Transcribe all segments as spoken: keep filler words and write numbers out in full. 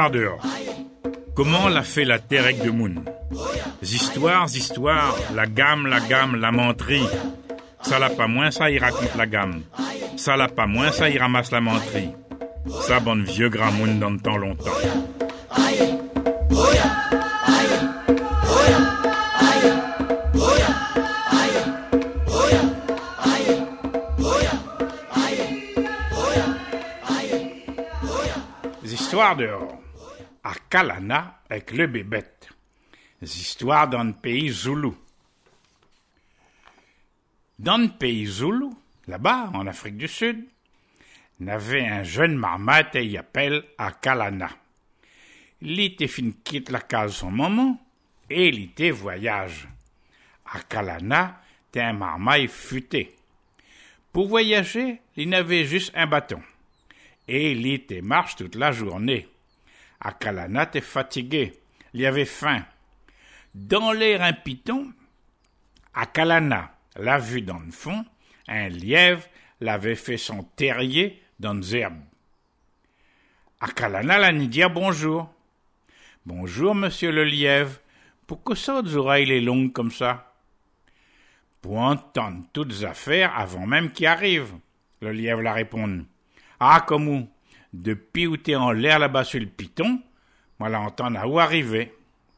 Histoires dehors. Comment l'a fait la terre avec de moun? Histoires, histoires, la gamme, la gamme, la menterie. Ça l'a pas moins, ça il raconte la gamme. Ça l'a pas moins, ça il ramasse la menterie. Ça bonne vieux grand moun dans le temps longtemps. Histoires dehors. À Kalana avec le bébête. Histoires dans le pays Zoulou. Dans le pays Zoulou, là-bas, en Afrique du Sud, n'avait un jeune marmite et il appelle à Kalana. Il était fin quitte la case son maman et il était voyage. À Kalana, t'es un marmite futé. Pour voyager, il n'avait juste un bâton. Et il était marche toute la journée. À Kalana, t'es fatigué. Il y avait faim. Dans l'air un piton, à Kalana, l'a vu dans le fond, un lièvre l'avait fait son terrier dans les herbes. À Kalana, l'a ni dire bonjour. Bonjour, monsieur le lièvre. Pourquoi ça, des oreilles les longues comme ça? Pour entendre toutes les affaires avant même qu'il arrive. Le lièvre la répond. Ah, comme où? Depuis où t'es en l'air là-bas sur le piton, moi l'entends à où arriver.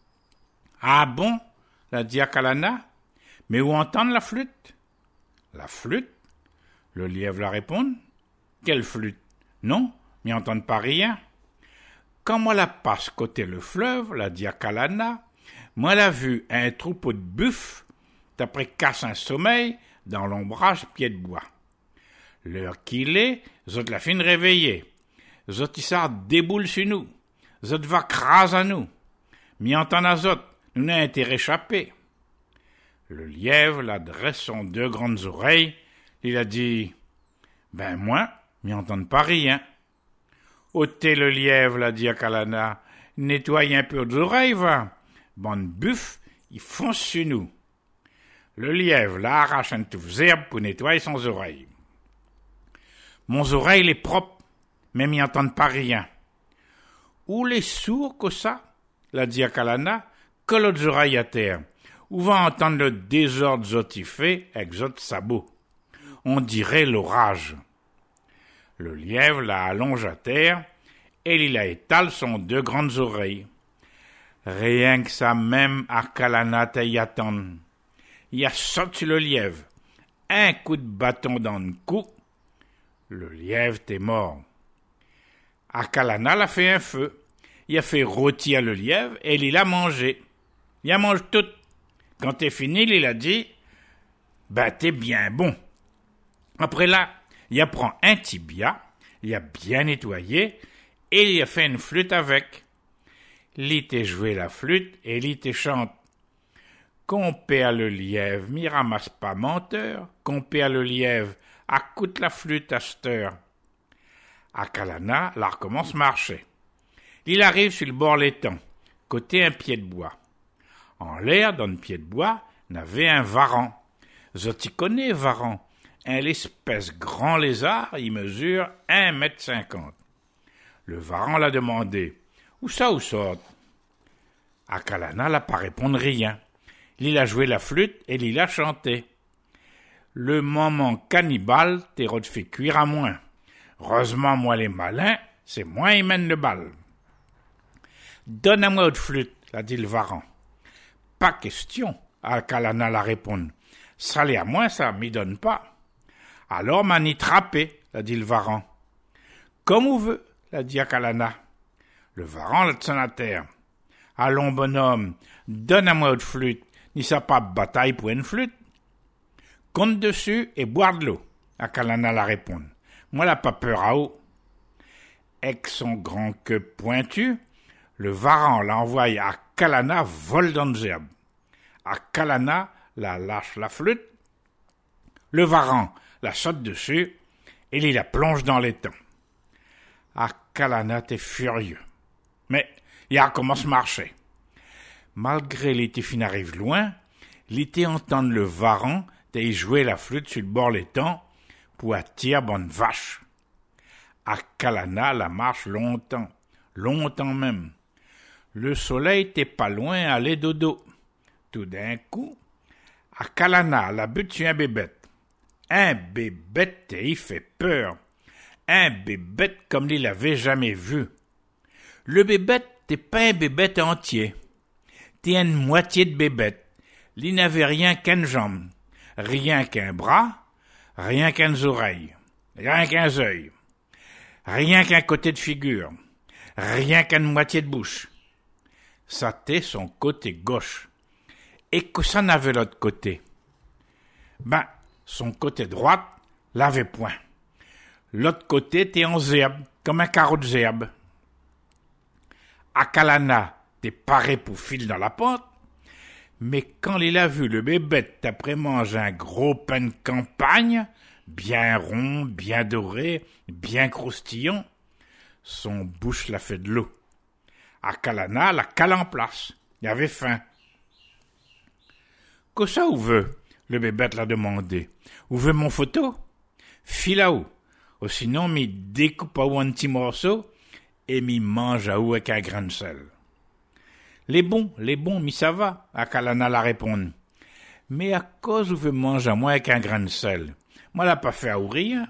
Ah bon? L'a dit à Kalana. Mais où entendre la flûte? La flûte? Le lièvre la répond. Quelle flûte? Non, m'y entendent pas rien. Quand moi la passe côté le fleuve, l'a dit à Kalana, moi la vu un troupeau de buffles, d'après casse un sommeil, dans l'ombrage pied de bois. L'heure qu'il est, zot la fin réveillée. Zot y sort déboule sur nous. Zot va crase à nous. M'y entend à zot, nous n'a été réchappé. Le lièvre la dresse son deux grandes oreilles. Il a dit, ben moi, m'y entend pas rien. Ôtez le lièvre, l'a dit à Kalana. Nettoyez un peu aux oreilles, va. Bande buff, ils foncent sur nous. Le lièvre la arrache un touffe d'herbe pour nettoyer son oreille. Mon oreille est propre, mais m'y entendent pas rien. Où les sourds que ça, l'a dit à Kalana, que l'autre oreille à terre, où va entendre le désordre zotifé avec zot sabots. On dirait l'orage. Le lièvre la allonge à terre, et il a étale son deux grandes oreilles. Rien que ça même à Kalana t'y attend. Il a sorti le lièvre, un coup de bâton dans le cou. Le lièvre t'est mort. À Kalana, il a fait un feu. Il a fait rôtir le lièvre et il l'a mangé. Il a mangé tout. Quand t'es fini, il a dit, ben t'es bien bon. Après là, il a pris un tibia, il a bien nettoyé et il a fait une flûte avec. Il t'a joué la flûte et il t'a chante. Compère le lièvre, m'y ramasse pas menteur. Compère le lièvre, accoute la flûte à cette heure. À Kalana, là recommence à marcher. Il arrive sur le bord l'étang, côté un pied de bois. En l'air, dans le pied de bois, n'avait un varan. Je t'y connais, varan. Un espèce grand lézard, il mesure un mètre cinquante. Le varan l'a demandé. Où ça, où ça? À Kalana, l'a pas répondu rien. Il a joué la flûte et il a chanté. Le moment cannibale, t'es fait cuire à moins. Heureusement, moi les malins, c'est moi qui mène le bal. Donne à moi autre flûte, l'a dit le varan. Pas question, à Kalana la répond. Ça l'est à moi, ça, m'y donne pas. Alors m'en y trappé, l'a dit le varan. Comme on veut, l'a dit à Kalana. Le varan l'a tenu à terre. Allons, bonhomme, donne à moi autre flûte, ni ça pas bataille pour une flûte. Compte dessus et boire de l'eau, à Kalana la répond. Moi, la pas peur à eau. Avec son grand queue pointu, le varan l'envoie à Kalana vole dans les herbes. À Kalana, la lâche la flûte. Le varan la saute dessus et il la plonge dans l'étang. À Kalana, t'es furieux. Mais il recommence à marcher. Malgré l'été fin arrive loin, l'été entend le varan t'es jouer la flûte sur le bord l'étang pour attirer bonne vache. À Kalana, la marche longtemps, longtemps même. Le soleil t'est pas loin, aller dodo. Tout d'un coup, à Kalana, la butte sur un bébête. Un bébête, et il fait peur. Un bébête comme il l'avait jamais vu. Le bébête, t'es pas un bébête entier. T'es une moitié de bébête. Il n'avait rien qu'une jambe, rien qu'un bras, rien qu'une oreille, rien qu'un œil, rien qu'un côté de figure, rien qu'une moitié de bouche. Ça t'est son côté gauche. Et que ça n'avait l'autre côté? Ben, son côté droite l'avait point. L'autre côté t'es en zerbe, comme un carreau de zerbe. À Kalana, t'es paré pour fil dans la pente, mais quand il a vu le bébête après manger un gros pain de campagne, bien rond, bien doré, bien croustillant, son bouche l'a fait de l'eau. À Kalana, la cale en place, il avait faim. Que ça où veut? Le bébête l'a demandé. Où veut mon photo? File là-haut. Ou sinon, m'y découpe à un petit morceau et m'y mange à où avec un grain de sel. Les bons, les bons, mi ça va, à Kalana la répondre. Mais à cause où veut manger à moi avec un grain de sel, moi l'a pas fait à rien.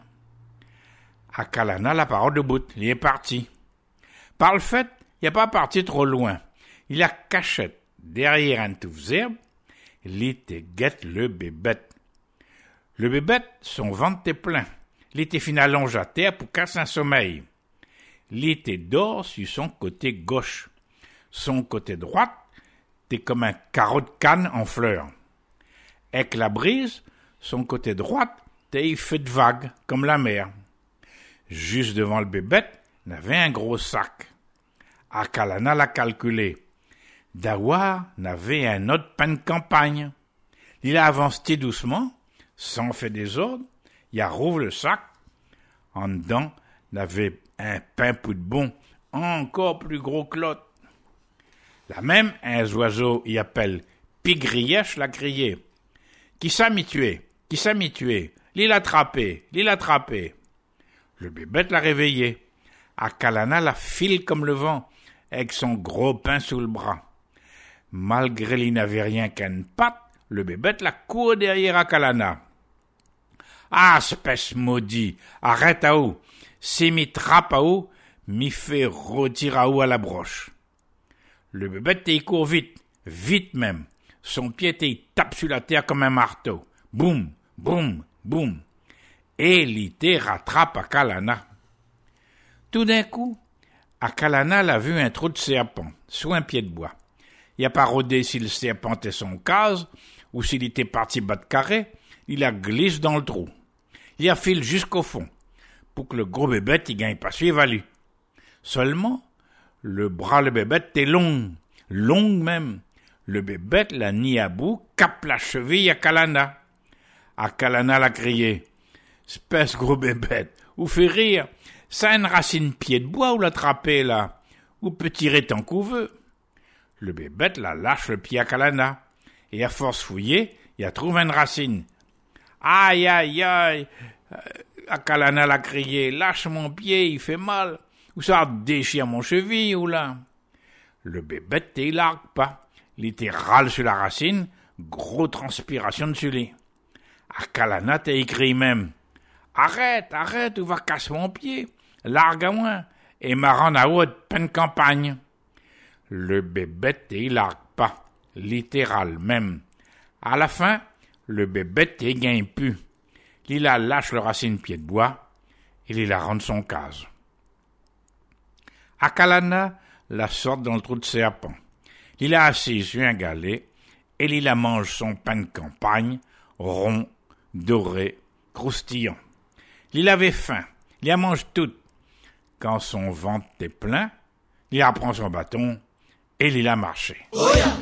À Kalana la parole de bout, il est parti. Par le fait, il n'est pas parti trop loin. Il a cachette derrière un touffe d'herbe, il était guette le bébête. Le bébête, son ventre était plein. Il était fin allongé à terre pour casser un sommeil. Il était dehors sur son côté gauche. Son côté droit était comme un carreau de canne en fleurs. Avec la brise, son côté droit était fait de vagues, comme la mer. Juste devant le bébête, il avait un gros sac. À Kalana l'a calculé. Dawa n'avait un autre pain de campagne. Il a avancé doucement, sans faire des ordres, il a rouvre le sac. En dedans, il avait un pain pour de bon, encore plus gros que l'autre. La même, un oiseau y appelle Pigrièche l'a crié. Qui s'a m'y tué? Qui s'a m'y tué? L'il a attrapé, l'il a attrapé. Le bébête l'a réveillé. À Kalana la file comme le vent, avec son gros pain sous le bras. Malgré qu'il n'avait rien qu'une patte, le bébête la court derrière à Kalana. Ah, espèce maudit, arrête à où? Si m'y trappe à où, m'y fait rôtir à où à la broche. Le bébête il court vite, vite même. Son pied il tape sur la terre comme un marteau. Boum, boum, boum. Et l'ité rattrape à Kalana. Tout d'un coup, à Kalana l'a vu un trou de serpent, sous un pied de bois. Il a pas rodé si le serpent était son case, ou s'il était parti bas de carré, il a glissé dans le trou. Il a filé jusqu'au fond, pour que le gros bébête il gagne pas suivre à lui. Seulement, le bras le bébête est long, long même. Le bébête l'a mis à bout, cap la cheville à Kalana. À Kalana l'a crié. Espèce gros bébête, ou fait rire. Ça a une racine pied de bois ou l'attraper là, ou peut tirer tant qu'on veut. Le bébête la lâche le pied à Kalana, et à force fouiller, il a trouvé une racine. Aïe, aïe, aïe, à Kalana l'a crié, lâche mon pied, il fait mal, ou ça déchire mon cheville, ou là. Le bébête, il largue pas, il était râle sur la racine, gros transpiration dessus lui. À Kalana, t'as écrit même, arrête, arrête, ou va casser mon pied, largue à moi, et m'a rend à haute peine campagne. Le bébête, il largue pas, littéral même. À la fin, le bébête, il gagne plus. Il a lâche le racine pied de bois, et il la rend son case. À Kalana, la sorte dans le trou de serpent. Il a assis sur un galet, et il a mange son pain de campagne, rond, doré, croustillant. Il avait faim, il a mange tout. Quand son ventre est plein, il apprend son bâton, et il a marché. Oh yeah.